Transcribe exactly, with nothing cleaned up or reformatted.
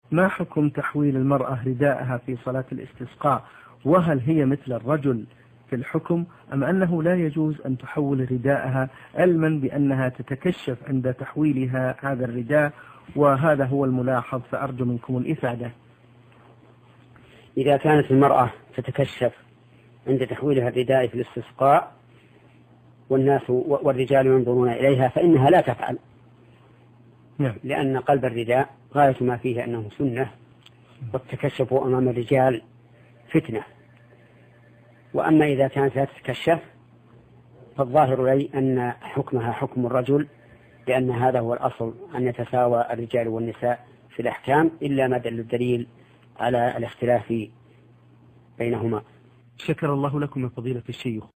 ما حكم تحويل المرأة رداءها في صلاة الاستسقاء؟ وهل هي مثل الرجل في الحكم أم أنه لا يجوز أن تحول رداءها، علما بأنها تتكشف عند تحويلها هذا الرداء، وهذا هو الملاحظ، فأرجو منكم الإفادة. إذا كانت المرأة تتكشف عند تحويلها الرداء في الاستسقاء والناس والرجال ينظرون إليها فإنها لا تفعل، لأن قلب الرداء غاية ما فيه أنه سنة، والتكشف أمام الرجال فتنة. وأما إذا كانت لا تتكشف فالظاهر لي أن حكمها حكم الرجل، لأن هذا هو الأصل أن يتساوى الرجال والنساء في الأحكام، إلا ما دل الدليل على الاختلاف بينهما. شكر الله لكم يا فضيلة الشيخ.